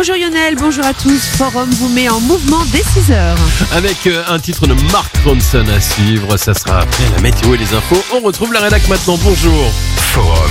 Bonjour Lionel, bonjour à tous. Forum vous met en mouvement dès 6h. Avec un titre de Mark Ronson à suivre, ça sera après la météo et les infos. On retrouve la rédac maintenant, bonjour. Forum.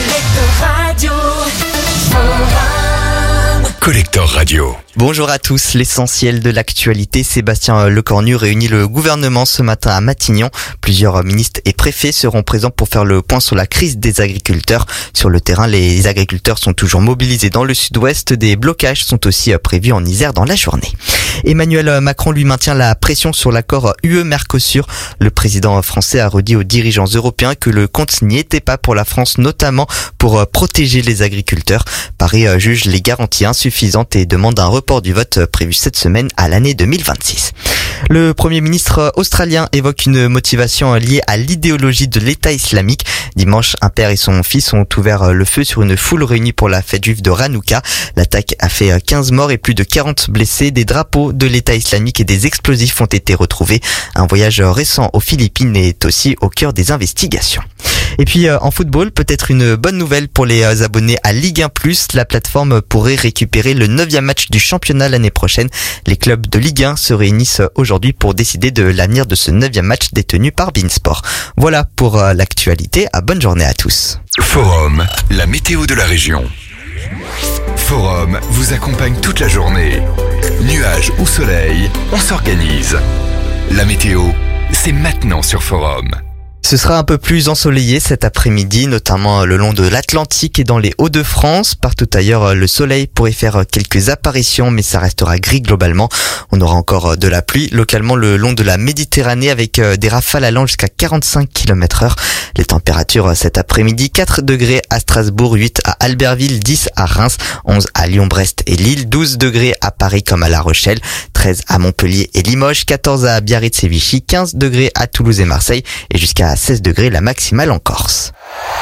Collector Radio. Bonjour à tous, l'essentiel de l'actualité. Sébastien Lecornu réunit le gouvernement ce matin à Matignon. Plusieurs ministres et préfets seront présents pour faire le point sur la crise des agriculteurs. Sur le terrain, les agriculteurs sont toujours mobilisés dans le sud-ouest. Des blocages sont aussi prévus en Isère dans la journée. Emmanuel Macron lui maintient la pression sur l'accord UE-Mercosur. Le président français a redit aux dirigeants européens que le compte n'y était pas pour la France, notamment pour protéger les agriculteurs. Paris juge les garanties insuffisantes et demande un report du vote prévu cette semaine à l'année 2026. Le Premier ministre australien évoque une motivation liée à l'idéologie de l'État islamique. Dimanche, un père et son fils ont ouvert le feu sur une foule réunie pour la fête juive de Hanouka. L'attaque a fait 15 morts et plus de 40 blessés. Des drapeaux de l'État islamique et des explosifs ont été retrouvés. Un voyage récent aux Philippines est aussi au cœur des investigations. Et puis en football, peut-être une bonne nouvelle pour les abonnés à Ligue 1+. La plateforme pourrait récupérer le 9e match du championnat l'année prochaine. Les clubs de Ligue 1 se réunissent aujourd'hui pour décider de l'avenir de ce 9e match détenu par Beansport. Voilà pour l'actualité. Bonne journée à tous. Forum, la météo de la région. Forum vous accompagne toute la journée. Nuages ou soleil, on s'organise. La météo, c'est maintenant sur Forum. Ce sera un peu plus ensoleillé cet après-midi, notamment le long de l'Atlantique et dans les Hauts-de-France. Partout ailleurs, le soleil pourrait faire quelques apparitions, mais ça restera gris globalement. On aura encore de la pluie, localement le long de la Méditerranée, avec des rafales allant jusqu'à 45 km/h. Les températures cet après-midi, 4 degrés à Strasbourg, 8 à Albertville, 10 à Reims, 11 à Lyon, Brest et Lille, 12 degrés à Paris comme à La Rochelle, 13 à Montpellier et Limoges, 14 à Biarritz et Vichy, 15 degrés à Toulouse et Marseille et jusqu'à 16 degrés la maximale en Corse.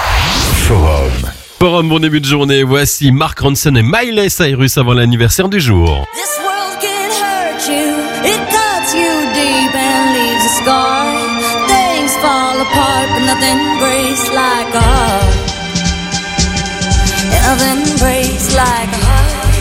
Forum, bon début de journée. Voici Mark Ronson et Miley Cyrus avant l'anniversaire du jour. This world can hurt you, it cuts you deep and leaves a scar. Things fall apart, but nothing breaks like a heart. Nothing breaks like a heart.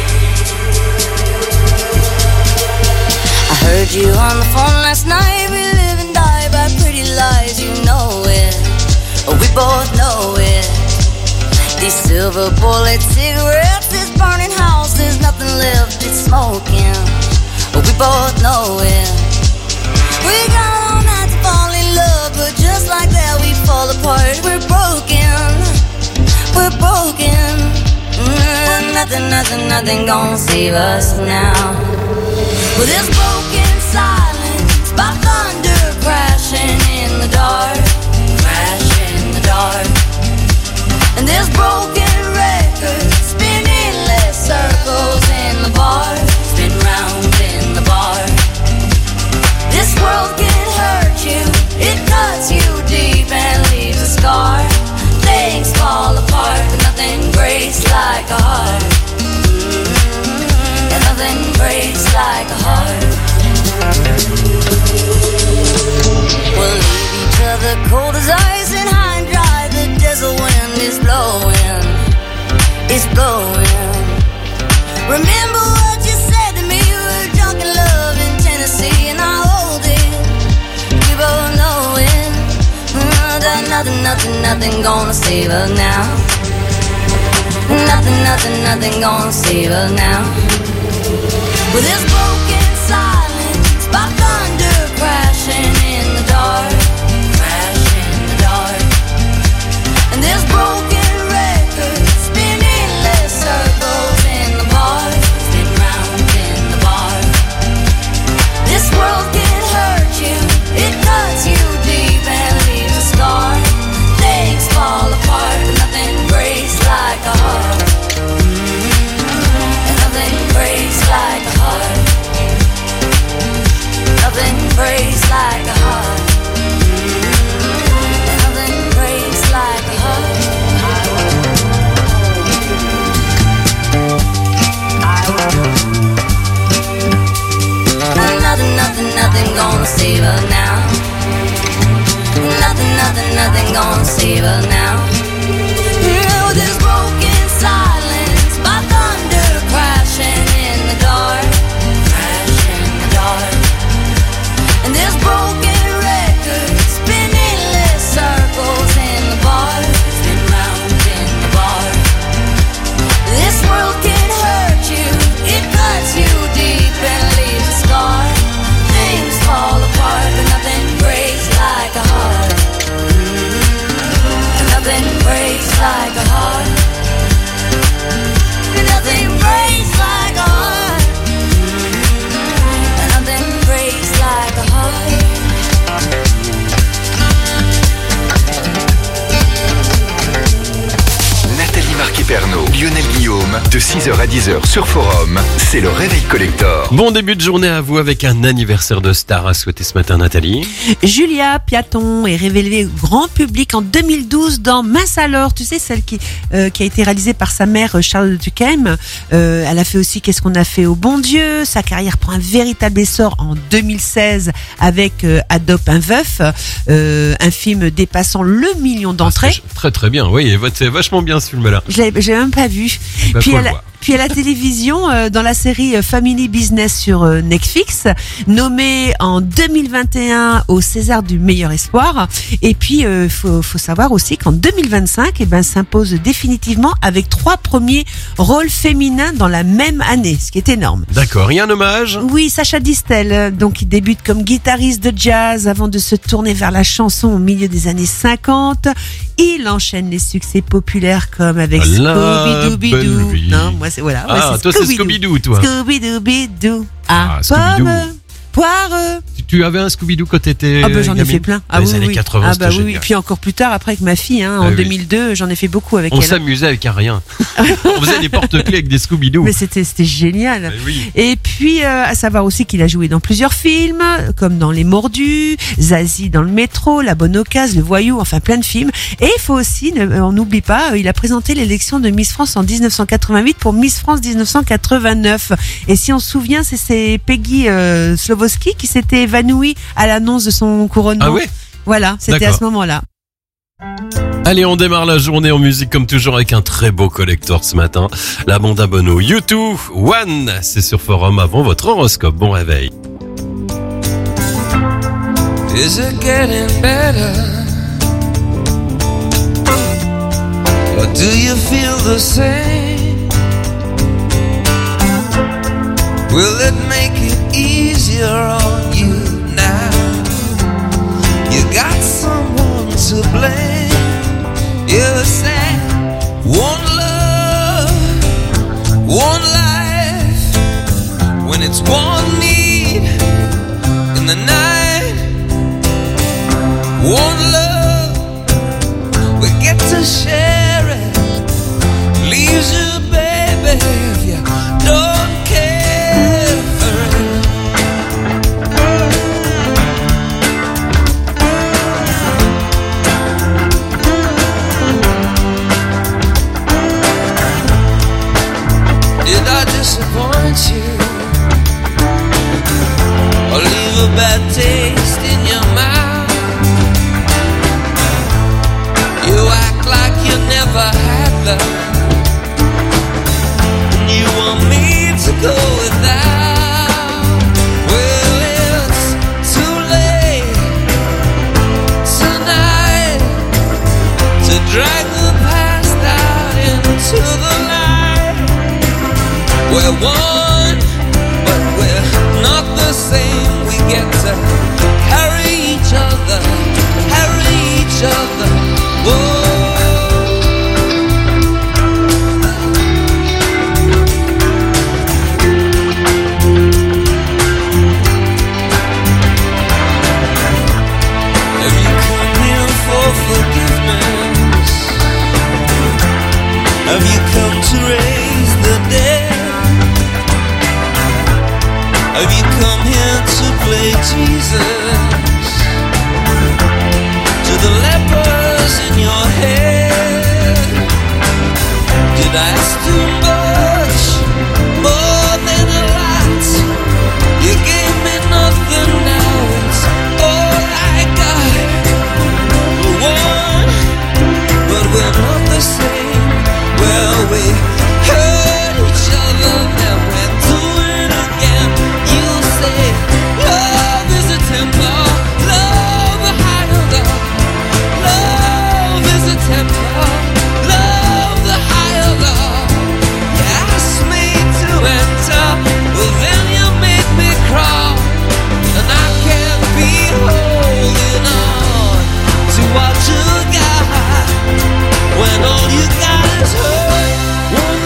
I heard you on the phone last night. We live and die by pretty lies, you know it. We both know it. These silver bullet cigarettes, this burning house, there's nothing left, it's smoking. We both know it. We got all night to fall in love, but just like that we fall apart. We're broken, we're broken. Nothing gonna save us now. Well, this broken silence by thunder crashing in the dark, crashing in the dark. And this broken record spinning less circles in the bar, spin round in the bar. This world can hurt you, it cuts you deep and leaves a scar. Things fall apart, but nothing breaks like a heart. And nothing breaks like a heart. We'll leave each other cold as ice and high and dry. The desert wind is blowing, it's blowing. Remember what you said to me, we were drunk in love in Tennessee, and I hold it, we both know it. Nothing gonna save us now. Nothing gonna save us now. With this broken silence by thunder crashing in the dark, crashing in the dark. And this broken record spinning less circles in the bar, spin round in the bar. This world can hurt you, it cuts you deep and leaves a scar. Things fall apart, but nothing breaks like a heart. And nothing breaks like a heart. Pernaut, Lionel Guillaume, de 6h à 10h sur Forum, c'est le Réveil Collector. Bon début de journée à vous avec un anniversaire de star à souhaiter ce matin, Nathalie. Julia Piaton est révélée au grand public en 2012 dans Mince alors, tu sais, celle qui a été réalisée par sa mère Charlotte Duquesne. Elle a fait aussi Qu'est-ce qu'on a fait au bon Dieu. Sa carrière prend un véritable essor en 2016 avec Adopte un veuf, un film dépassant le million d'entrées. Très très bien, oui, c'est vachement bien ce film-là. J'ai même pas vu. Bah, Puis à la télévision, dans la série Family Business sur Netflix, nommée en 2021 au César du meilleur espoir. Et puis, faut savoir aussi qu'en 2025, s'impose définitivement avec 3 premiers rôles féminins dans la même année, ce qui est énorme. D'accord, il y a un hommage. Oui, Sacha Distel, donc il débute comme guitariste de jazz avant de se tourner vers la chanson au milieu des années 50. Il enchaîne les succès populaires comme avec Scooby-Doo. Non, moi c'est voilà. Ah, toi c'est Scooby-Doo, toi. Scooby-Doo. Ah, Scooby-Doo. Poireux. Tu avais un Scooby-Doo quand t'étais j'en ai fait plein. Dans les années 80, c'était génial. Oui. Et puis encore plus tard, après avec ma fille, en 2002, j'en ai fait beaucoup avec elle. On s'amusait avec un rien. On faisait des porte-clés avec des Scooby-Doo. Mais c'était génial. Oui. Et puis, à savoir aussi qu'il a joué dans plusieurs films, comme dans Les Mordus, Zazie dans le métro, La Bonne Occasion, Le Voyou, enfin plein de films. Et il faut aussi, on n'oublie pas, il a présenté l'élection de Miss France en 1988 pour Miss France 1989. Et si on se souvient, c'est Peggy Slovoski qui s'était évanouie à l'annonce de son couronnement. Ah oui ? Voilà, c'était à ce moment-là. Allez, on démarre la journée en musique comme toujours avec un très beau collector ce matin. La bande à Bono, U2, One, c'est sur Forum avant votre horoscope. Bon réveil. Is it getting better? Or do you feel the same? Will it make it easier on you now? You got someone to blame. You said one love, one life. When it's one need in the night, one love, we get to share it. Leaves you, baby, if you don't care for it. Did I disappoint you or leave a bad taste in your mouth? You act like you never had love, and you want me to go without. Well, it's too late tonight to drag the past out into the light. We're one, but we're not the same. We get to carry each other, carry each other. Whoa. Have you come here for forgiveness? Have you come to raise the dead? Have you come here to play Jesus to the lepers in your head? Did I ask too much, more than a lot? You gave me nothing, now it's all I got. We're one, but we're not the same. Well, we hurt each other, then we're doing it again. You say love is a temper, love a higher love. Love is a temper, love the higher love. You asked me to enter, well then you made me crawl, and I can't be holding on to what you got when all you got is hurt.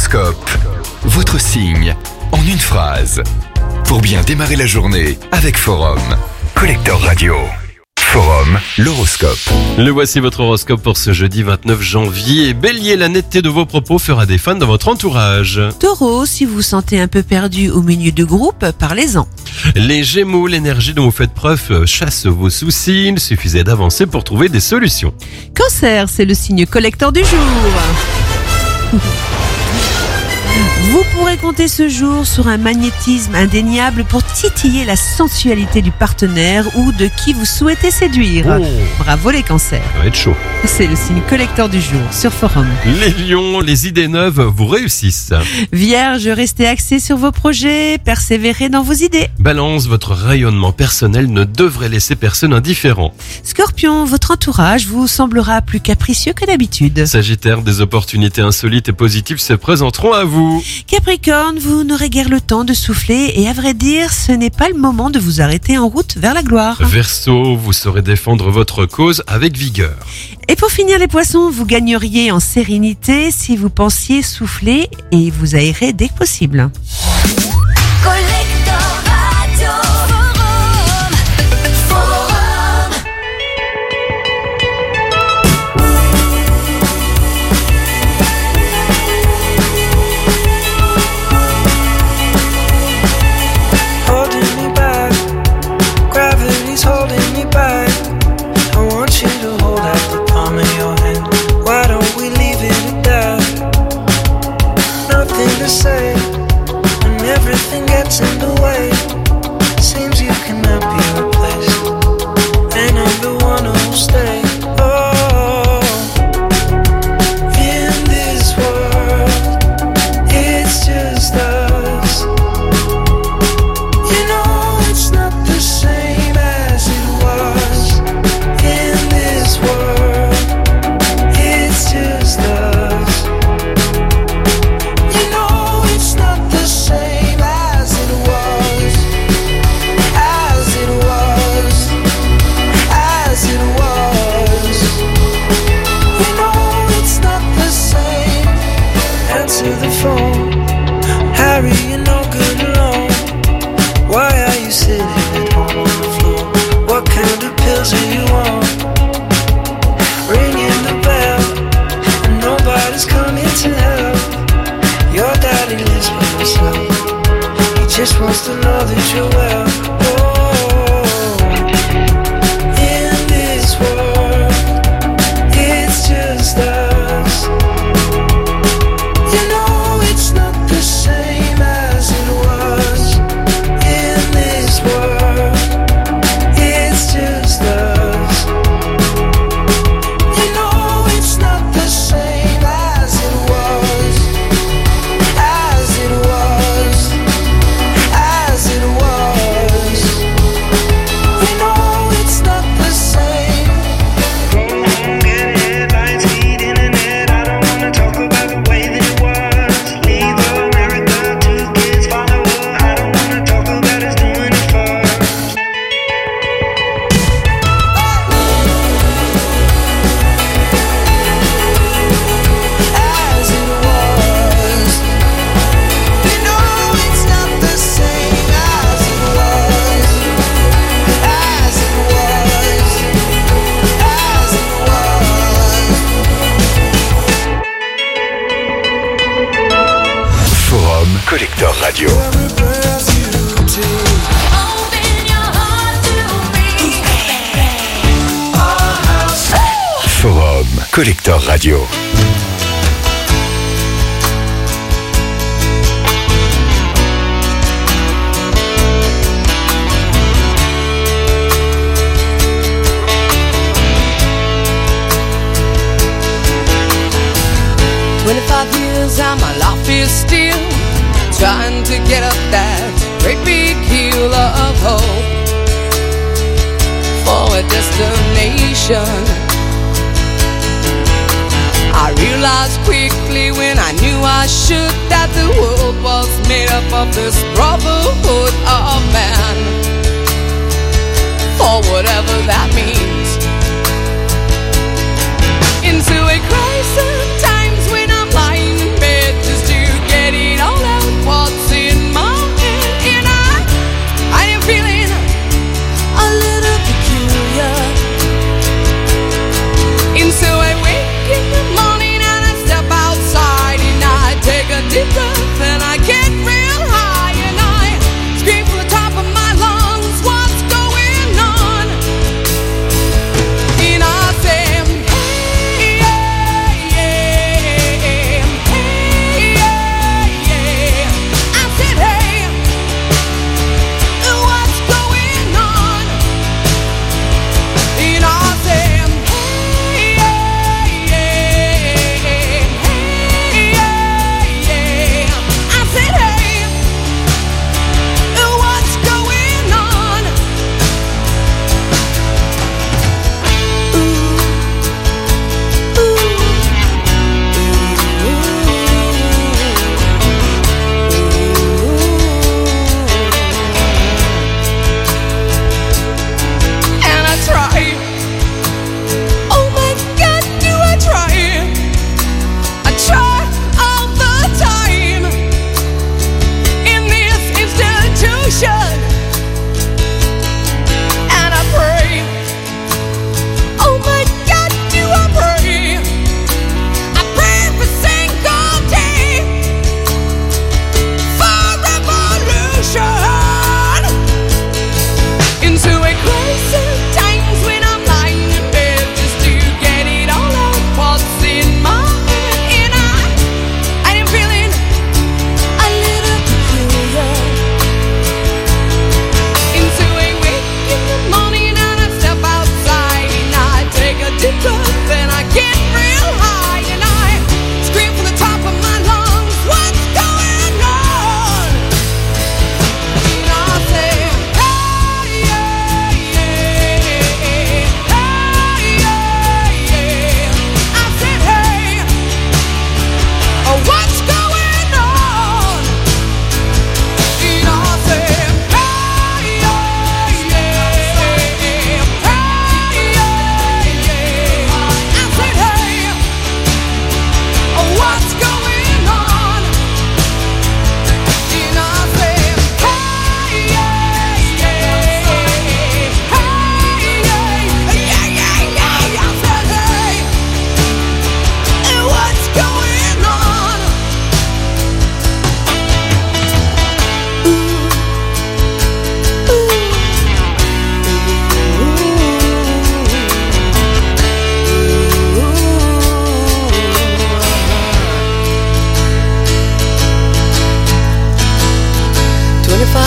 L'horoscope. Votre signe en une phrase. Pour bien démarrer la journée avec Forum. Collector Radio. Forum, l'horoscope. Le voici votre horoscope pour ce jeudi 29 janvier. Bélier, la netteté de vos propos fera des fans dans votre entourage. Taureau, si vous vous sentez un peu perdu au milieu de groupe, parlez-en. Les Gémeaux, l'énergie dont vous faites preuve chasse vos soucis. Il suffisait d'avancer pour trouver des solutions. Cancer, c'est le signe collector du jour. Vous pourrez compter ce jour sur un magnétisme indéniable pour titiller la sensualité du partenaire ou de qui vous souhaitez séduire. Oh. Bravo les cancers. Ça va être chaud. C'est le signe collector du jour sur Forum. Les Lions, les idées neuves vous réussissent. Vierge, restez axé sur vos projets, persévérez dans vos idées. Balance, votre rayonnement personnel ne devrait laisser personne indifférent. Scorpion, votre entourage vous semblera plus capricieux que d'habitude. Sagittaire, des opportunités insolites et positives se présenteront à vous. Capricorne, vous n'aurez guère le temps de souffler et à vrai dire, ce n'est pas le moment de vous arrêter en route vers la gloire. Verseau, vous saurez défendre votre cause avec vigueur. Et pour finir les poissons, vous gagneriez en sérénité si vous pensiez souffler et vous aérez dès que possible. Collector Radio. Forum. Forum. Holding me back, gravity's holding me back. I want you to hold out the palm of your hand. Why don't we leave it at that? Nothing to say, when everything gets in the way. Seems you cannot be replaced, and I'm the one who'll stay. Oh, in this world, it's just us. You know it's not the same as it was. In this world, it's just us. You know it's not the same as it was. As it was. As it was. You know it's not the same. Answer the phone. Harry, you're no good alone. Why are you sitting at home on the floor? What kind of pills are you on? Ringing the bell, and nobody's coming to help. Your daddy lives by himself. He just wants to know that you're well. Oh, in this world, it's just us. You know it's not the same as it was. In this world, it's just us. You know it's not the same as it was. As it was. As it was. You know it's not the same. Go home, get headlines, feed internet. I don't wanna talk about the way that it was. Leave America, 2 kids, follow her. I don't wanna talk about us doing it first. As it was. You know it's not the same as it was. As it was. As it was. Forum, Collector Radio. Open your heart to me. Forum, Collector Radio. And my life is still trying to get up that great big hill of hope for a destination. I realized quickly when I knew I should that the world was made up of this brotherhood of man, for whatever that means. Into a crisis times when I'm lying in bed just to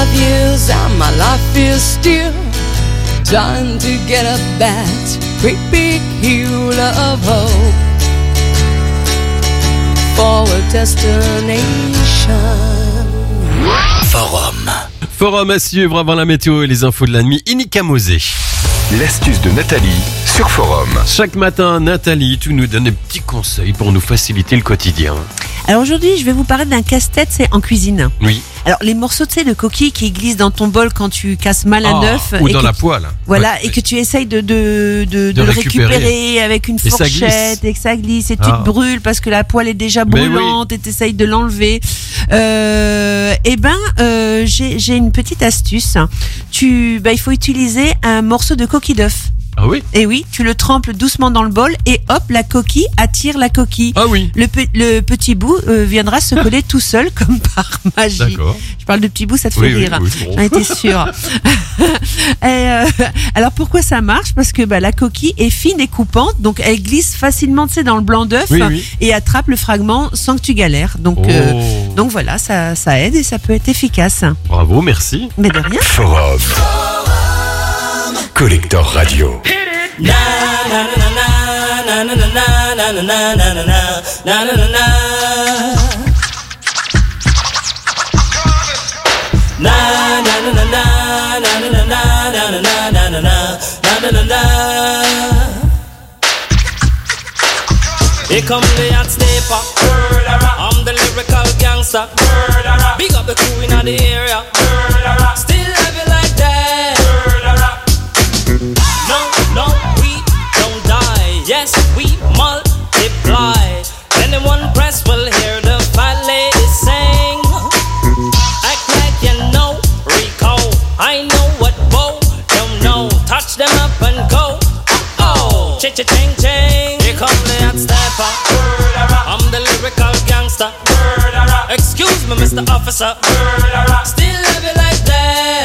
years and my life is still trying to get up that great big hill of hope for a destination. Forum à suivre avant la météo et les infos de la nuit. Inika Mosé. L'astuce de Nathalie sur Forum. Chaque matin, Nathalie, tu nous donnes des petits conseils pour nous faciliter le quotidien. Alors aujourd'hui, je vais vous parler d'un casse-tête, c'est en cuisine. Oui. Alors les morceaux de coquilles qui glissent dans ton bol quand tu casses mal un œuf. Ou et dans que la poêle. Voilà, Ouais. et que tu essayes de le récupérer. récupérer avec une Et ça glisse. fourchette et que ça glisse et tu te brûles parce que la poêle est déjà Mais brûlante et tu essayes de l'enlever. J'ai une petite astuce. Il faut utiliser un morceau de coquille d'œuf. Ah oui. Et oui, tu le trempes doucement dans le bol et hop, la coquille attire la coquille. Ah oui. Le petit bout viendra se coller tout seul comme par magie. D'accord. Je parle de petit bout, ça te fait Oui, rire. oui, bon. J'en étais sûre. Alors pourquoi ça marche? Parce que la coquille est fine et coupante, donc elle glisse facilement, dans le blanc d'œuf Oui. et attrape le fragment sans que tu galères. Donc voilà, ça aide et ça peut être efficace. Bravo, merci. Mais de rien. Forum. Collector Radio. Here come the hot stepper. I'm the lyrical gangster. Big up the crew in the area. Still have it like that. No, we don't die. Yes, we multiply. Anyone press will hear the fat lady sing. Act like you know Rico. I know what Bo don't know. Touch them up and go. Oh, ching ching. Here come the hot stepper. I'm the lyrical gangster. Excuse me, Mr. Officer. Still have it like that.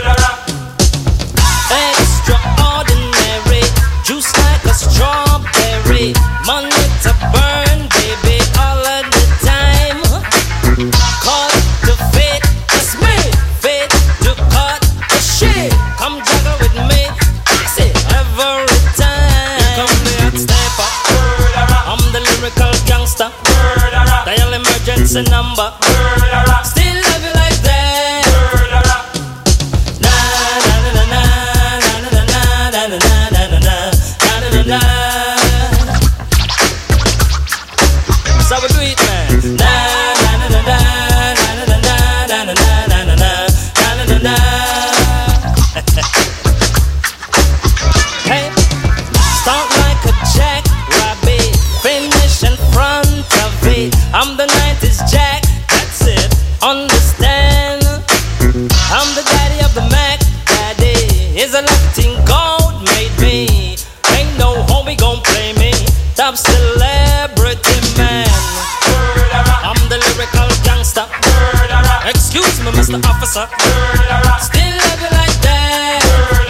Extraordinary, juice like a strawberry. Money to burn, baby, all of the time. Cut to fit, it's me. Fit to cut the shit. Come juggle with me, fix it every time. Here come the hot stepper. I'm the lyrical gangster. Dial emergency number. Still love you like that. Na na na na na na na na na na na na na. So we do it, man. Na na na na na na na na na na na na na. Hey, start like a jackrabbit, finish in front of it. I'm the 90s Jack, that's it. Understand? I'm the daddy of the Mac. Daddy is a Latin gold made me. Ain't no homie gon' play me. Top celebrity man. I'm the lyrical gangster. Excuse me, Mr. Officer. Still love you like that.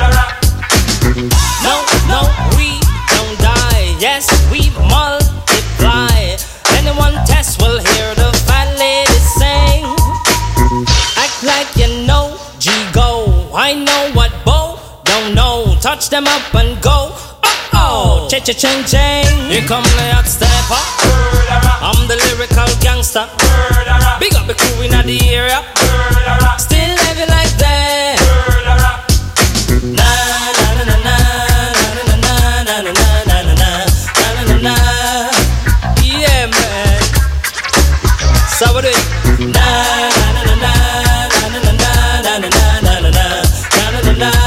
No, we don't die. Yes, we multiply. Anyone test will hear the fat lady sing. Act like you know G-Go. I know what Bo don't know. Touch them up and go. Oh, ching ching. Here come the hot stepper. I'm the lyrical gangster. Big up the crew in the area. Still have it like that. Na na na na na na na na na na na na na. Yeah, man. So we do it. Na na na na na na na na na na na na na na.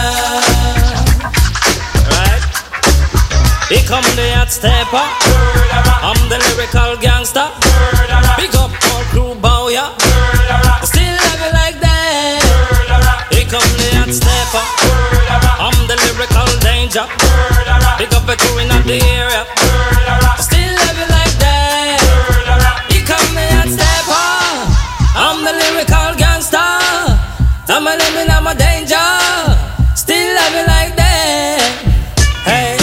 Right. Here come the hot stepper. I'm the lyrical gangster. Big up all crew bow ya. Still have it like that. Here come the hot stepper. I'm the lyrical danger. Big up the crew in the area. Still have it like that. Here come the hot stepper. I'm the lyrical gangster. I'm a living, I'm a danger. Still have it like that. Hey.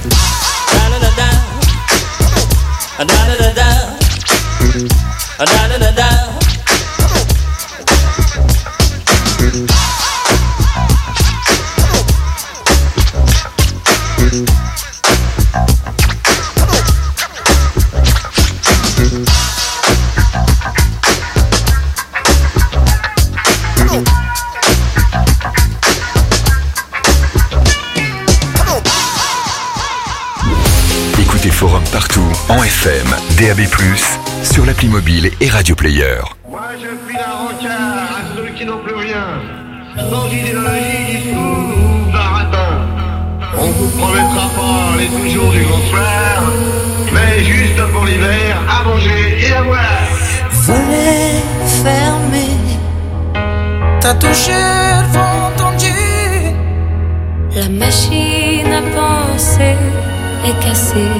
Da da da da, da da da da. Écoutez Forum partout, en FM, DAB+, sur l'appli mobile et Radio Player. Moi je suis un rencard à ceux qui n'ont plus rien, sans idéologie, discours ou baratin. On vous promettra pas les toujours du grand soir, mais juste pour l'hiver, à manger et à boire. Volet fermé, T'as touché le fond tendu. la machine à penser est cassée.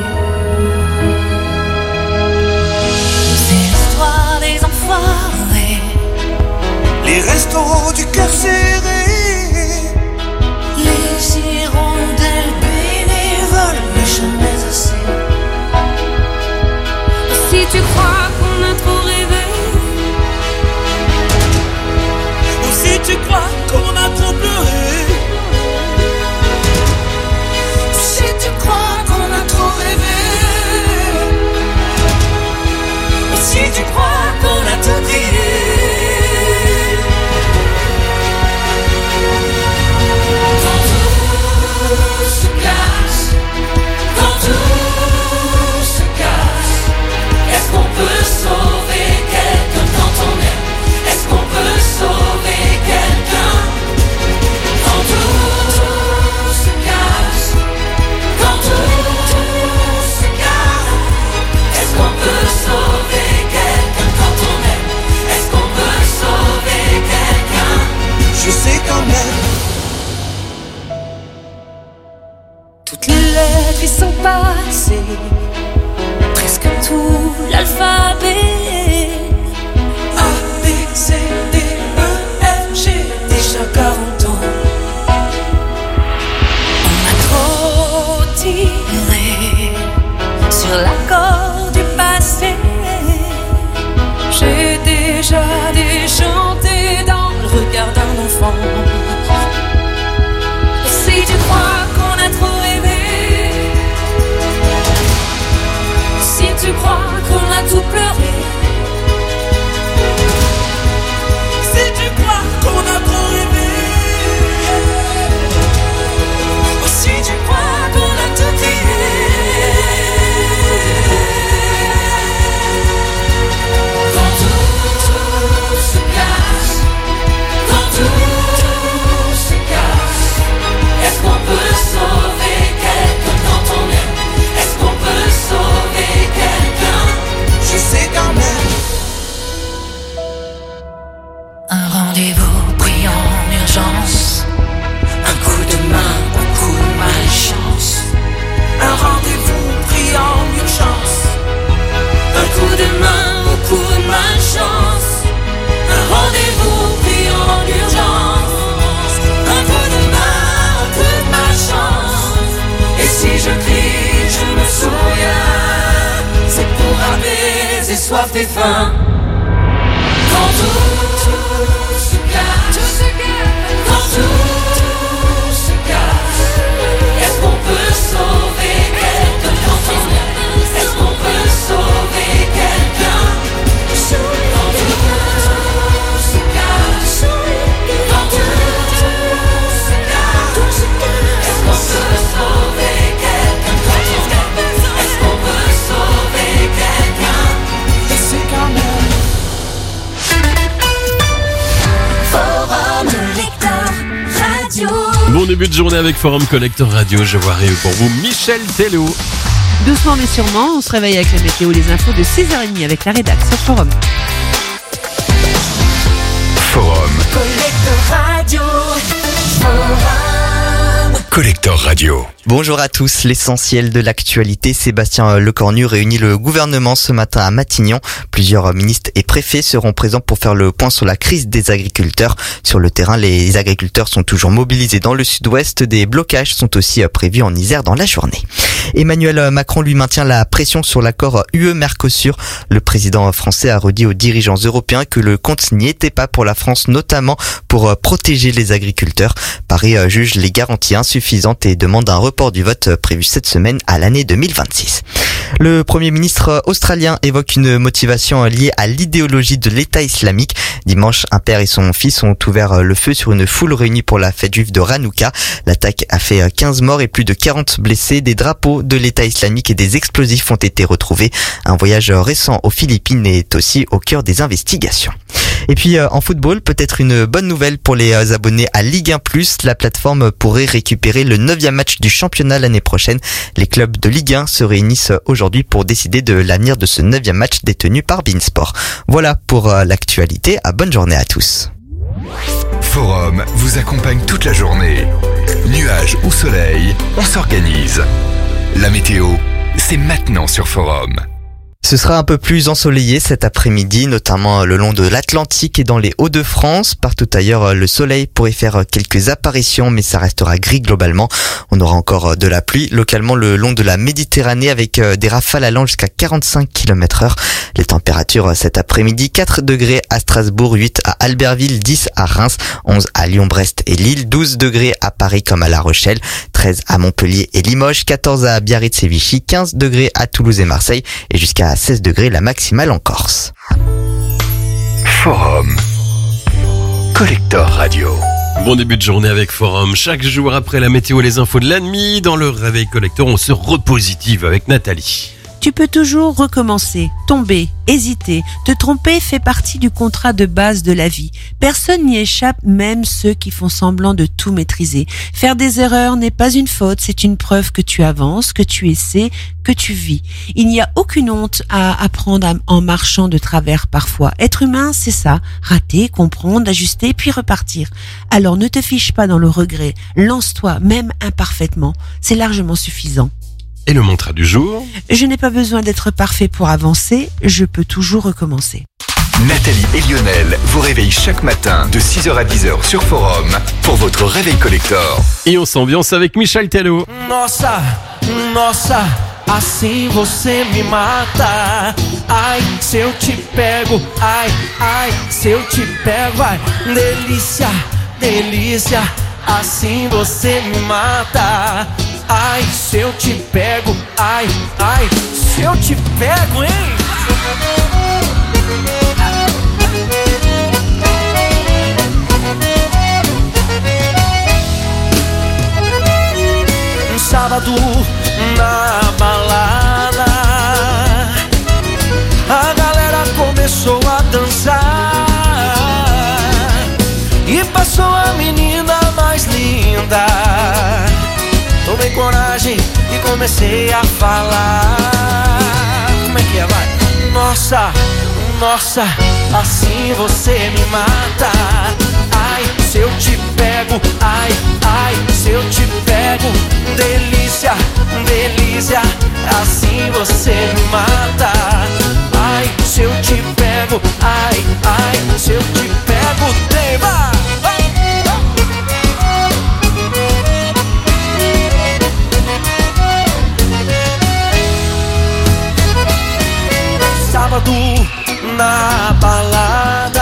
C'est l'histoire des enfoirés, Les restos du cœur serré. les hirondelles bénévoles, mais jamais assez. Si tu crois qu'on a trop rêvé, Ou si tu crois qu'on a trop pleuré. si tu crois qu'on a trop rêvé, Si tu crois qu'on a tout crié. quand tout se casse, quand tout se casse, est-ce qu'on peut sauver quelqu'un quand on aime? Est-ce qu'on peut sauver quelqu'un? Quand tout se casse, quand tout se casse, est-ce qu'on peut sauver quelqu'un quand on aime? Est-ce qu'on peut sauver quelqu'un? Je sais quand même. Toutes les lettres y sont passées, presque tout l'alphabet. A, B, C, D, E, F, G. Déjà 40 ans. On a trop tiré sur l'accord du passé. J'ai déjà déchanté dans le regard d'un enfant. Si tu crois qu'on a trop rêvé, si tu crois qu'on a tout pleuré, Si tu crois qu'on a trop rêvé. si tu crois qu'on a tout crié, quand tout se casse, quand tout se casse, est-ce qu'on peut sauver quelqu'un quand on aime? Est-ce qu'on peut sauver quelqu'un? Je sais quand même. Un rendez-vous pris en urgence, un coup de main au coup de malchance. Un rendez-vous pris en urgence. Un coup de main au coup de malchance. Un rendez-vous pris en urgence. Un coup de main au coup de malchance. Et si je crie, je me souviens, c'est pour apaiser soif et faim. Quand tout se casse, quand tout se casse, est-ce qu'on peut sauver quelqu'un quand on aime? Est-ce qu'on peut sauver quelqu'un? Quand tout se casse, quand tout se casse, est-ce qu'on peut sauver quelqu'un quand on aime? Est-ce qu'on peut sauver quelqu'un? Je sais quand même. Forum Collector Radio. Bon début de journée avec Forum Collector Radio. Je vois arriver pour vous Michel Tello. Doucement mais sûrement, on se réveille avec la météo, les infos de 6h30 avec la rédac sur Forum. Forum Collector Radio. Forum. Collector Radio. Bonjour à tous, l'essentiel de l'actualité, Sébastien Lecornu réunit le gouvernement ce matin à Matignon. Plusieurs ministres et préfets seront présents pour faire le point sur la crise des agriculteurs. Sur le terrain, les agriculteurs sont toujours mobilisés dans le sud-ouest. Des blocages sont aussi prévus en Isère dans la journée. Emmanuel Macron lui maintient la pression sur l'accord UE-Mercosur. Le président français a redit aux dirigeants européens que le compte n'y était pas pour la France, notamment pour protéger les agriculteurs. Paris juge les garanties insuffisantes et demande un report du vote prévu cette semaine à l'année 2026. Le Premier ministre australien évoque une motivation liée à l'idéologie de l'État islamique. Dimanche, un père et son fils ont ouvert le feu sur une foule réunie pour la fête juive de Hanouka. L'attaque a fait 15 morts et plus de 40 blessés. Des drapeaux de l'État islamique et des explosifs ont été retrouvés. Un voyage récent aux Philippines est aussi au cœur des investigations. Et puis en football, peut-être une bonne nouvelle pour les abonnés à Ligue 1+. La plateforme pourrait récupérer le 9e match du championnat l'année prochaine. Les clubs de Ligue 1 se réunissent aujourd'hui pour décider de l'avenir de ce 9e match détenu par Beansport. Voilà pour l'actualité. Bonne journée à tous. Forum vous accompagne toute la journée. Nuages ou soleil, on s'organise. La météo, c'est maintenant sur Forum. Ce sera un peu plus ensoleillé cet après-midi, notamment le long de l'Atlantique et dans les Hauts-de-France. Partout ailleurs, le soleil pourrait faire quelques apparitions, mais ça restera gris globalement. On aura encore de la pluie, localement le long de la Méditerranée, avec des rafales allant jusqu'à 45 km/h. Les températures cet après-midi, 4 degrés à Strasbourg, 8 à Albertville, 10 à Reims, 11 à Lyon, Brest et Lille, 12 degrés à Paris comme à La Rochelle, 13 à Montpellier et Limoges, 14 à Biarritz et Vichy, 15 degrés à Toulouse et Marseille et jusqu'à 16 degrés la maximale en Corse. Forum Collector Radio. Bon début de journée avec Forum. Chaque jour après la météo, les infos de la nuit, dans le réveil collector, on se repositive avec Nathalie. Tu peux toujours recommencer, tomber, hésiter, te tromper fait partie du contrat de base de la vie. Personne n'y échappe, même ceux qui font semblant de tout maîtriser. Faire des erreurs n'est pas une faute, c'est une preuve que tu avances, que tu essaies, que tu vis. Il n'y a aucune honte à apprendre en marchant de travers parfois. Être humain, c'est ça, rater, comprendre, ajuster, puis repartir. Alors ne te fiche pas dans le regret, lance-toi, même imparfaitement, c'est largement suffisant. Et le mantra du jour? Je n'ai pas besoin d'être parfait pour avancer, je peux toujours recommencer. Nathalie et Lionel vous réveillent chaque matin de 6h à 10h sur Forum pour votre réveil collector. Et on s'ambiance avec Michel Tello. Nossa, nossa, assim você me mata. Ai, se eu te pego, ai, ai, se eu te pego, ai, delícia, delícia, assim você me mata. Ai, se eu te pego, ai, ai, se eu te pego, hein? Um sábado na balada, a galera começou a dançar e passou a menina mais linda. Tomei coragem e comecei a falar. Como é que é, vai? Nossa, nossa, assim você me mata. Ai, se eu te pego, ai, ai, se eu te pego. Delícia, delícia, assim você me mata. Ai, se eu te pego, ai, ai, se eu te pego. Vai! Sábado na balada,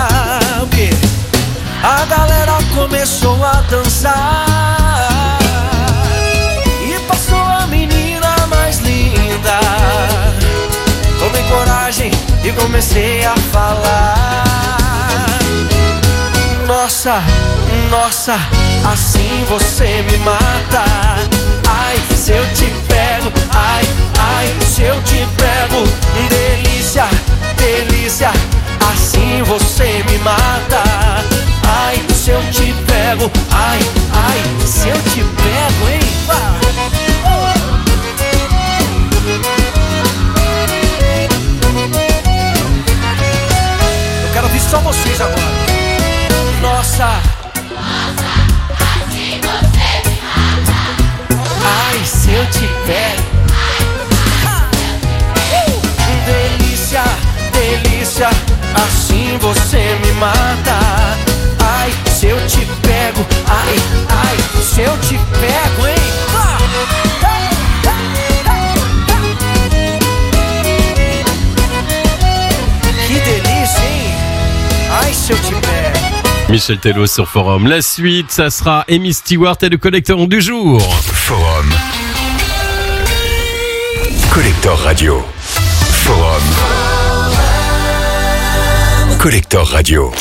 a galera começou a dançar e passou a menina mais linda. Tomei coragem e comecei a falar. Nossa, nossa, assim você me mata. Ai, se eu te pego, ai, ai, se eu te pego. Delícia, delícia, assim você me mata. Ai, se eu te pego, ai, ai, se eu te pego, hein? Eu quero ouvir só vocês agora. Nossa, assim você me mata. matar. Ai, se eu te pego, ai, ai, se eu te pego, hein? Que delícia, hein? Ai, se eu te pego. Michel Tello sur Forum. La suite, ça sera Amy Stewart et le collecteur du jour. Forum. Collector Radio. Forum. Collector Radio.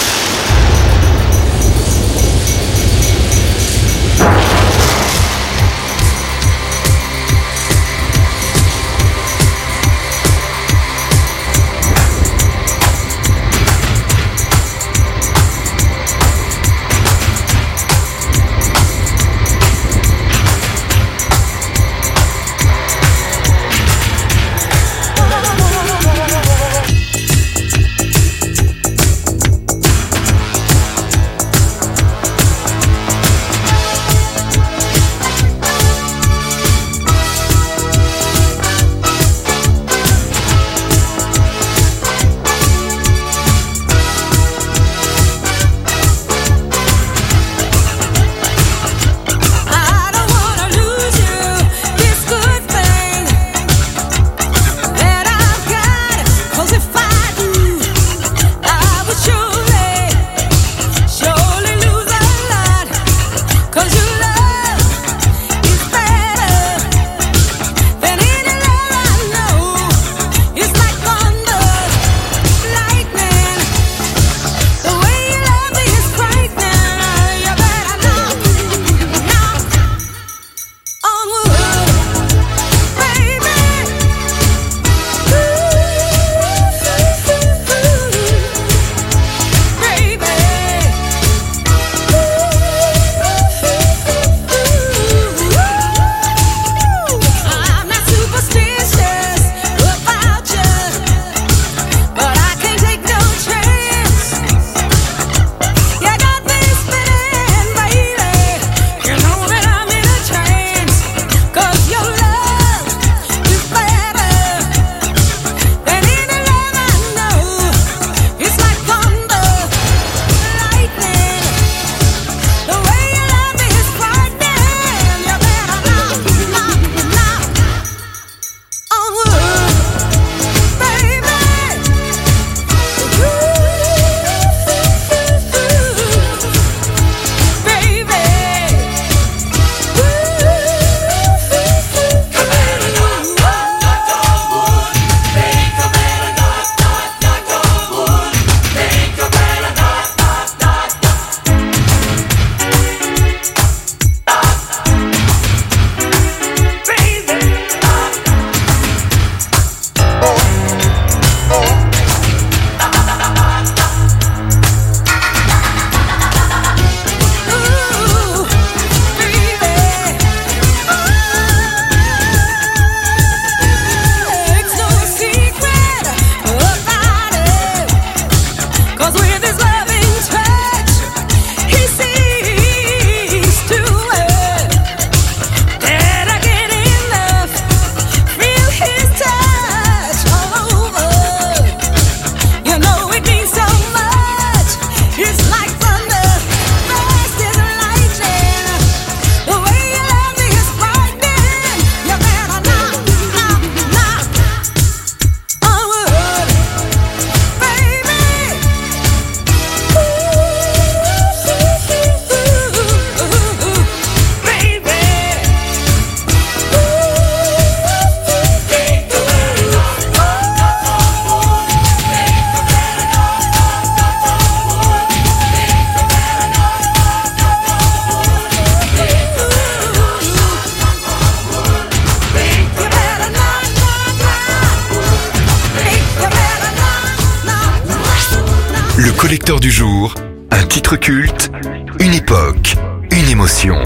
Le collecteur du jour, un titre culte, une époque, une émotion.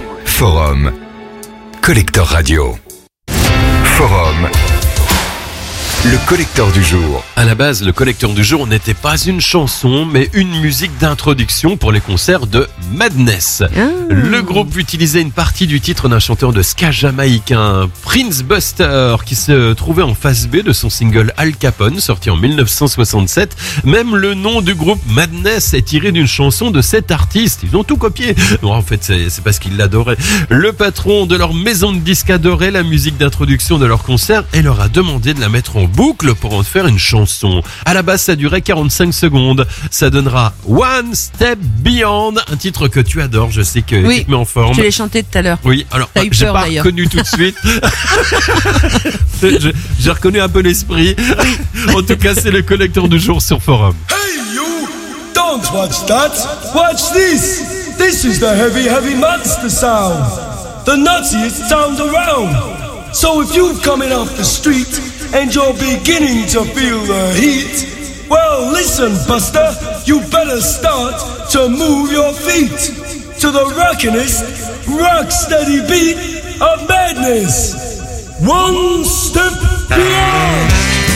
Forum, Collector Radio. Forum, le collecteur du jour. À la base, le collecteur du jour n'était pas une chanson, mais une musique d'introduction pour les concerts de Madness. Le groupe utilisait une partie du titre d'un chanteur de ska jamaïcain, Prince Buster, qui se trouvait en face B de son single Al Capone, sorti en 1967. Même le nom du groupe Madness est tiré d'une chanson de cet artiste. Ils ont tout copié. Non, en fait, c'est parce qu'ils l'adoraient. Le patron de leur maison de disques adorait la musique d'introduction de leur concert et leur a demandé de la mettre en boucle pour en faire une chanson. À la base, ça durait 45 secondes. Ça donnera One Step Beyond, un titre que tu adores. Je sais que tu te mets en forme. Je l'ai chanté tout à l'heure. Oui, alors T'as eu j'ai peur, pas d'ailleurs. reconnu tout de suite. J'ai reconnu un peu l'esprit. En tout cas, c'est le collecteur du jour sur Forum. Hey you! Don't watch that! Watch this! This is the heavy, heavy monster sound! The nuttiest sound around! So if you're coming off the street and you're beginning to feel the heat, well listen Buster, you better start to move your feet to the rockinest, rock steady beat of madness! One step beyond!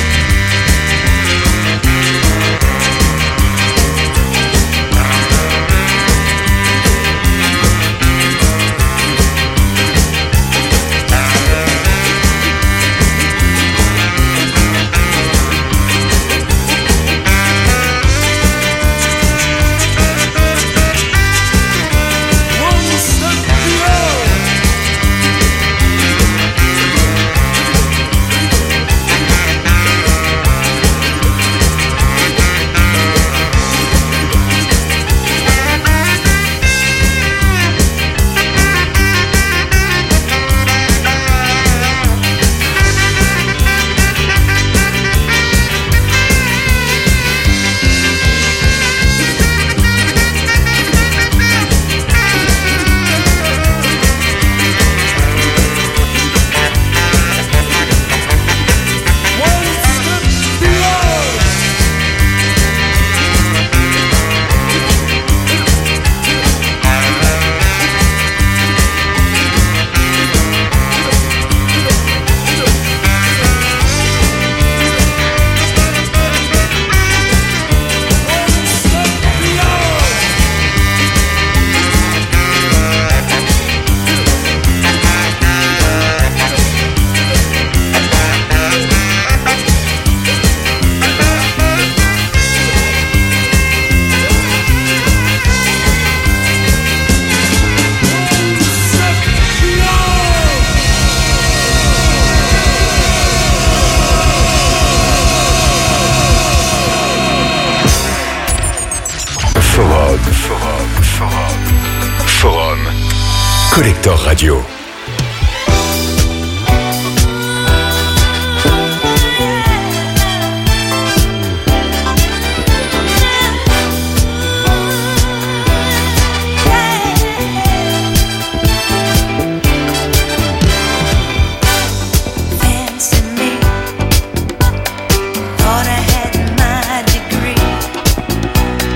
Forum. Collector Radio.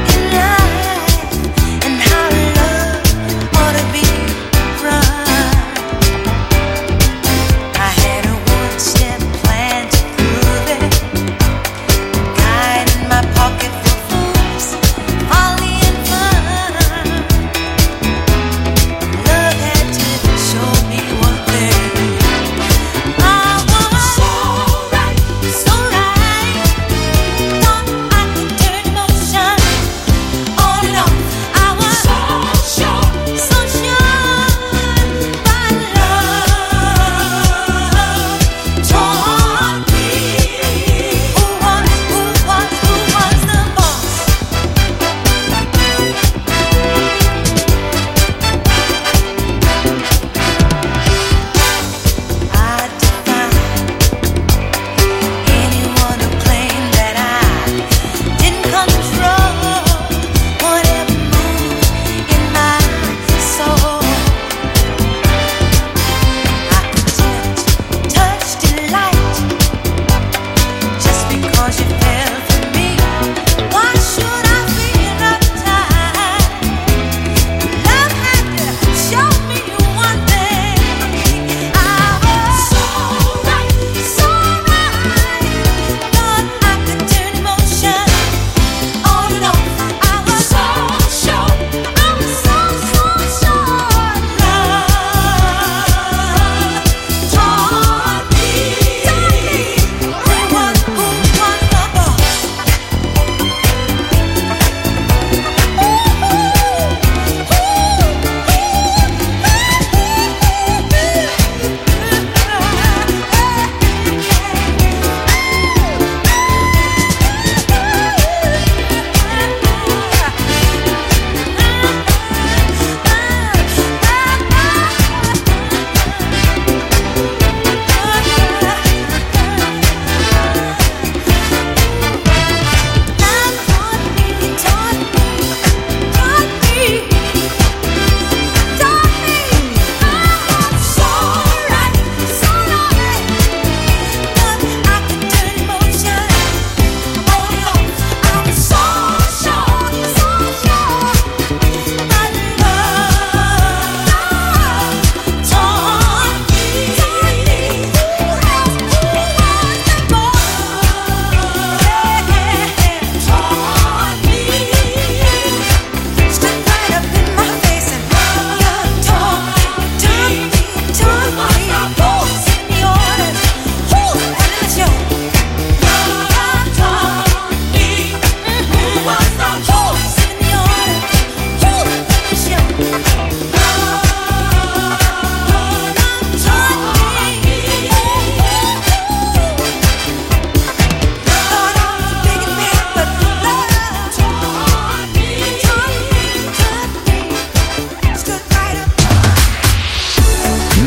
And how love ought to be run.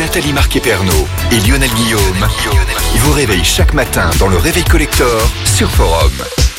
Nathalie Marquet-Pernaut et Lionel Guillaume vous réveillent chaque matin dans le Réveil Collector sur Forum.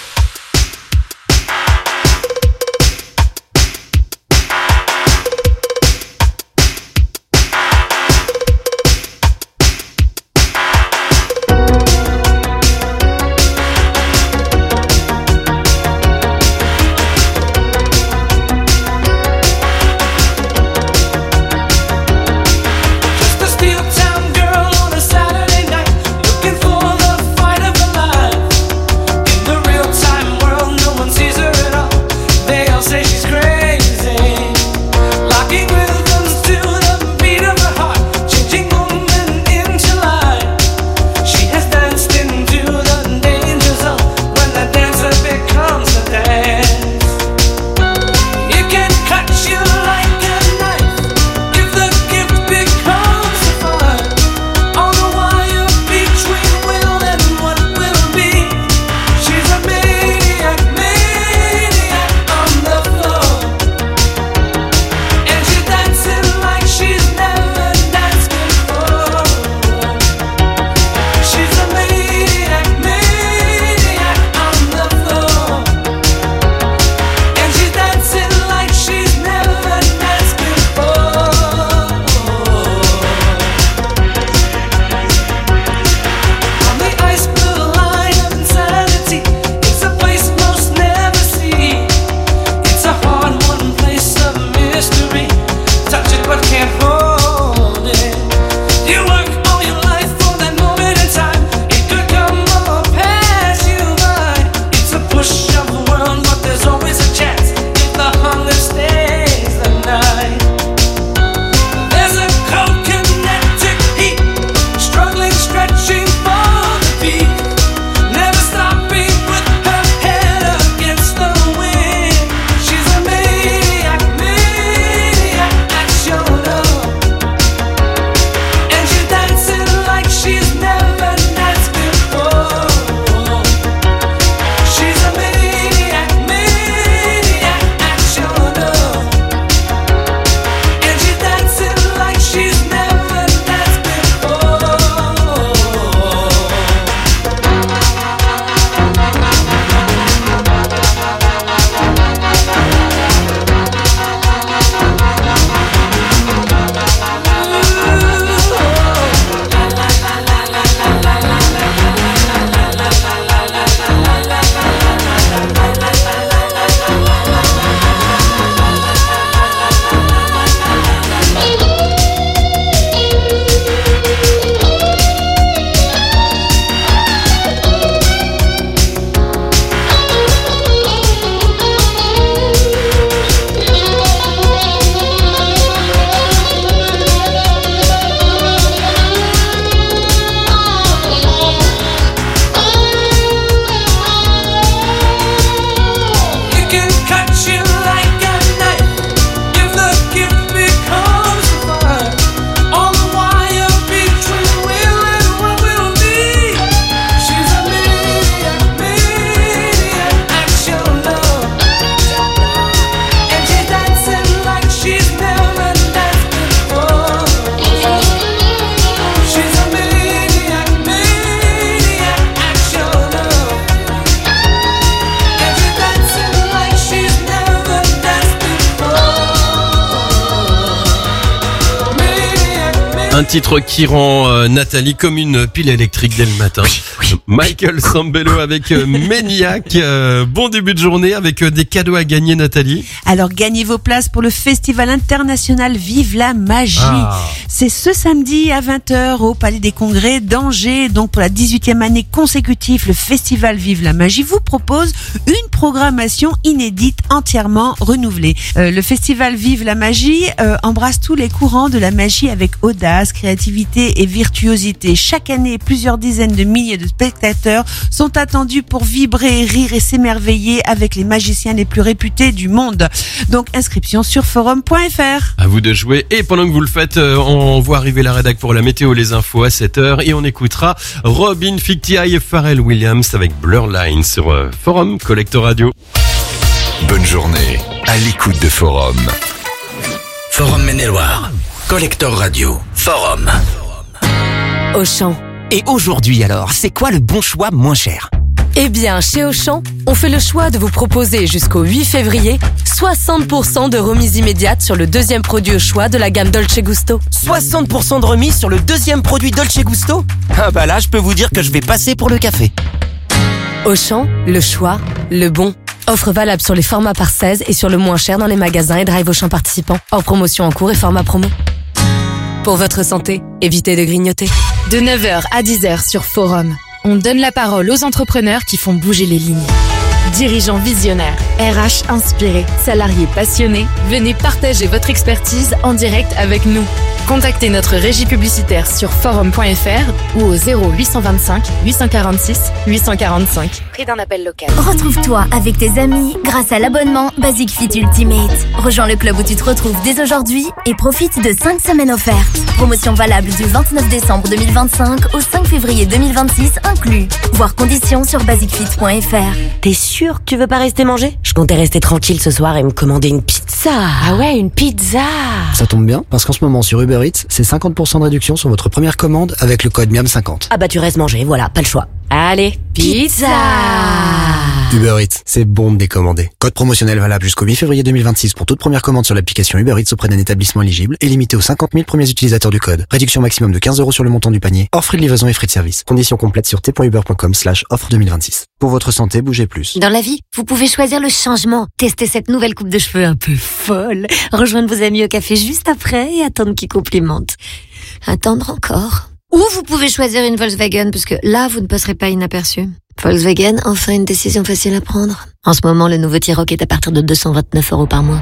Un titre qui rend Nathalie comme une pile électrique dès le matin. Michael Sambello avec Maniac. Bon début de journée avec des cadeaux à gagner, Nathalie. Alors gagnez vos places pour le Festival international Vive la Magie. C'est ce samedi à 20h au Palais des Congrès d'Angers. Donc pour la 18e année consécutive, le Festival Vive la Magie vous propose une programmation inédite entièrement renouvelée. Le Festival Vive la Magie embrasse tous les courants de la magie avec audace, créativité et virtuosité. Chaque année, plusieurs dizaines de milliers de spectateurs sont attendus pour vibrer, rire et s'émerveiller avec les magiciens les plus réputés du monde. Donc inscription sur forum.fr. À vous de jouer, et pendant que vous le faites, on voit arriver la rédac pour la météo, les infos à 7h, et on écoutera Robin Fictia et Pharrell Williams avec Blur Line sur Forum Collector Radio. Bonne journée à l'écoute de Forum. Forum Maine-et-Loire, Collector Radio. Forum. Auchan. Et aujourd'hui alors, c'est quoi le bon choix moins cher ? Eh bien, chez Auchan, on fait le choix de vous proposer jusqu'au 8 février 60% de remise immédiate sur le deuxième produit au choix de la gamme Dolce Gusto. 60% de remise sur le deuxième produit Dolce Gusto ? Ah bah là, je peux vous dire que je vais passer pour le café. Auchan, le choix, le bon. Offre valable sur les formats par 16 et sur le moins cher dans les magasins et drive Auchan participants. Hors promotion en cours et format promo. Pour votre santé, évitez de grignoter. De 9h à 10h sur Forum, on donne la parole aux entrepreneurs qui font bouger les lignes. Dirigeants visionnaires, RH inspirés, salariés passionnés, venez partager votre expertise en direct avec nous. Contactez notre régie publicitaire sur forum.fr ou au 0825 846 845. Prix d'un appel local. Retrouve-toi avec tes amis grâce à l'abonnement Basic Fit Ultimate. Rejoins le club où tu te retrouves dès aujourd'hui et profite de 5 semaines offertes. Promotion valable du 29 décembre 2025 au 5 février 2026 inclus. Voir conditions sur basicfit.fr. T'es sûr que tu veux pas rester manger ? Je comptais rester tranquille ce soir et me commander une pizza. Ah ouais, une pizza. Ça tombe bien, parce qu'en ce moment sur Uber Eats, c'est 50% de réduction sur votre première commande avec le code MIAM50. Ah bah tu restes manger, voilà, pas le choix. Allez, pizza. Uber Eats, c'est bon de décommander. Code promotionnel valable jusqu'au 8 février 2026 pour toute première commande sur l'application Uber Eats auprès d'un établissement éligible et limité aux 50 000 premiers utilisateurs du code. Réduction maximum de 15 € sur le montant du panier, hors frais de livraison et frais de service. Conditions complètes sur t.uber.com/offre 2026. Pour votre santé, bougez plus. Dans la vie, vous pouvez choisir le changement. Testez cette nouvelle coupe de cheveux un peu folle. Rejoindre vos amis au café juste après et attendre qu'ils complimentent. Attendre encore. Ou vous pouvez choisir une Volkswagen, parce que là, vous ne passerez pas inaperçu. Volkswagen, enfin une décision facile à prendre. En ce moment, le nouveau T-Roc est à partir de 229 € par mois.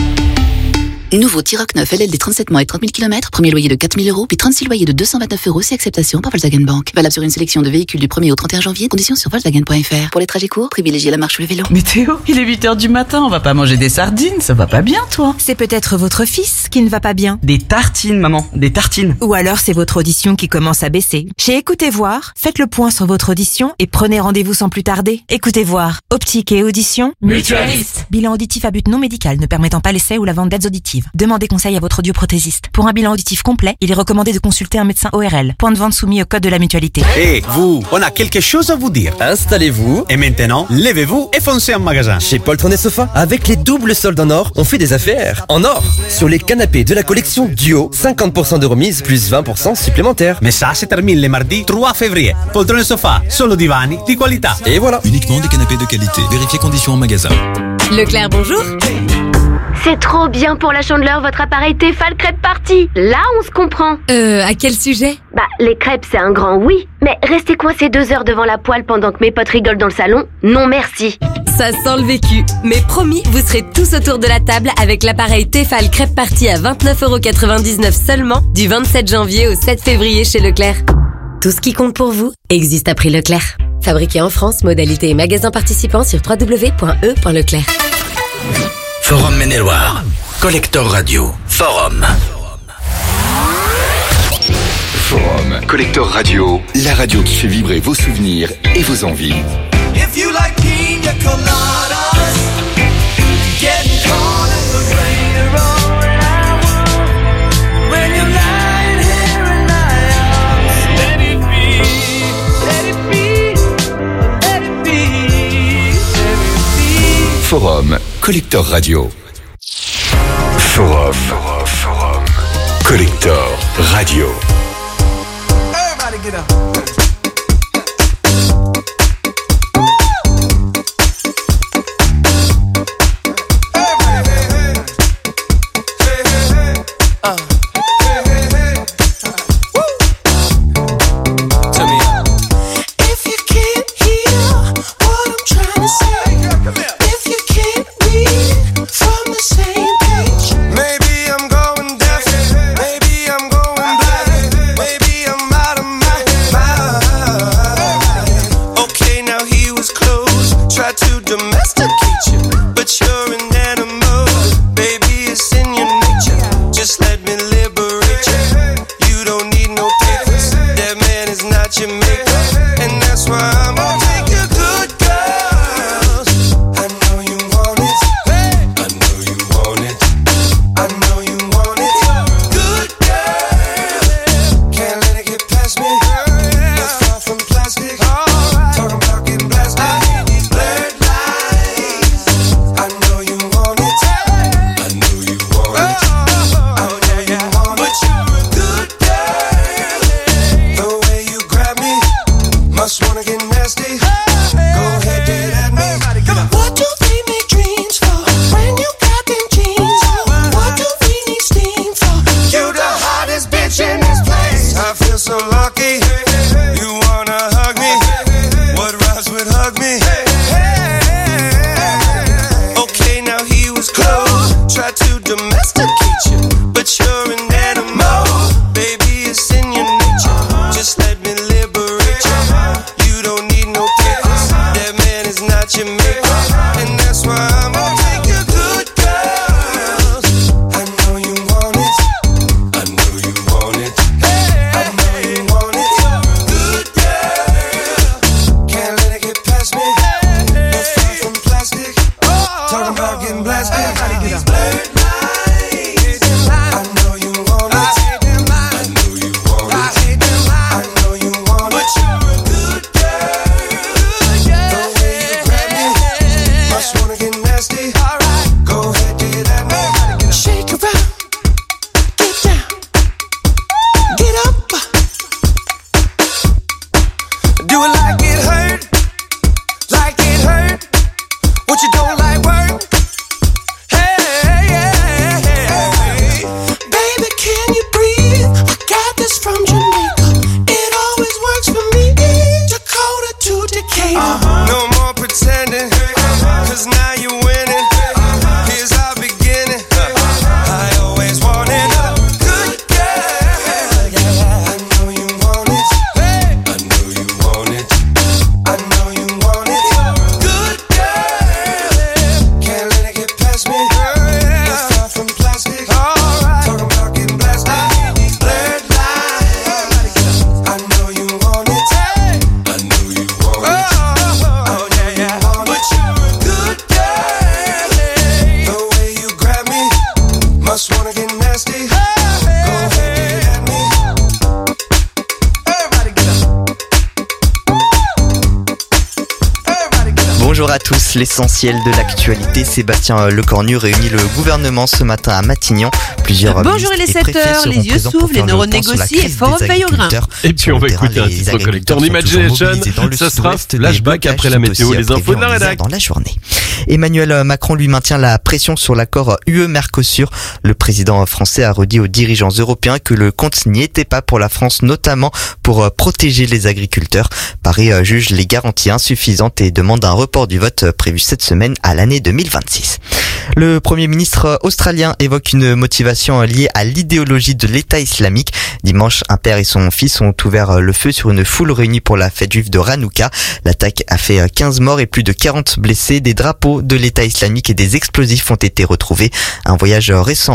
Nouveau T-Roc 9 LLD 37 mois et 30 000 km, premier loyer de 4 000 €, puis 36 loyers de 229 €, c'est acceptation par Volkswagen Bank. Valable sur une sélection de véhicules du 1er au 31 janvier, conditions sur Volkswagen.fr. Pour les trajets courts, privilégiez la marche ou le vélo. Mais Théo, il est 8h du matin, on va pas manger des sardines, ça va pas bien toi. C'est peut-être votre fils qui ne va pas bien. Des tartines maman, des tartines. Ou alors c'est votre audition qui commence à baisser. Chez Écoutez Voir, faites le point sur votre audition et prenez rendez-vous sans plus tarder. Écoutez Voir, optique et audition, Mutualiste. Bilan auditif à but non médical ne permettant pas l'essai ou la vente d'aides auditives. Demandez conseil à votre audioprothésiste. Pour un bilan auditif complet, il est recommandé de consulter un médecin ORL. Point de vente soumis au code de la mutualité. Hé, vous, on a quelque chose à vous dire. Installez-vous et maintenant, levez-vous et foncez en magasin. Chez Poltron et Sofa, avec les doubles soldes en or, on fait des affaires. En or, sur les canapés de la collection Duo, 50% de remise plus 20% supplémentaires. Mais ça, se termine le mardi 3 février. Poltron et Sofa, solo divani di qualità. Et voilà. Uniquement des canapés de qualité. Vérifiez conditions en magasin. Leclerc, bonjour. C'est trop bien pour la Chandeleur, votre appareil Tefal Crêpe Party. Là, on se comprend. À quel sujet ? Bah, les crêpes, c'est un grand oui. Mais rester coincé 2 heures devant la poêle pendant que mes potes rigolent dans le salon, non merci. Ça sent le vécu. Mais promis, vous serez tous autour de la table avec l'appareil Tefal Crêpe Party à 29,99 € seulement du 27 janvier au 7 février chez Leclerc. Tout ce qui compte pour vous existe à prix Leclerc. Fabriqué en France, modalité et magasin participants sur www.e.leclerc. Forum Maine-et-Loire. Collector Radio. Forum. Forum. Collector Radio. La radio qui fait vibrer vos souvenirs et vos envies. If you like pina coladas, getting caught in the rain or all that I want. When you're lying here and let it be, let it be, let it be, let it be. Forum. Collector Radio. Forum. Collector Radio. Everybody get up. Domesticate you, but you're an animal. Baby, it's in your nature. Just let me live. Bonjour à tous, l'essentiel de l'actualité. Sébastien Lecornu réunit le gouvernement ce matin à Matignon. Plusieurs Bonjour, il est 7h, les yeux s'ouvrent, les neurones négocient et Forum veille au grain. Et puis on va écouter un titre collector d'Imagination. Ça sera flashback après la météo, les infos de la rédac. Dans la journée. Emmanuel Macron lui maintient la pression sur l'accord UE-Mercosur. Le président français a redit aux dirigeants européens que le compte n'y était pas pour la France, notamment pour protéger les agriculteurs. Paris juge les garanties insuffisantes et demande un report du vote prévu cette semaine à l'année 2026. Le Premier ministre australien évoque une motivation liée à l'idéologie de l'État islamique. Dimanche, un père et son fils ont ouvert le feu sur une foule réunie pour la fête juive de Hanouka. L'attaque a fait 15 morts et plus de 40 blessés. Des drapeaux de l'État islamique et des explosifs ont été retrouvés. Un voyage récent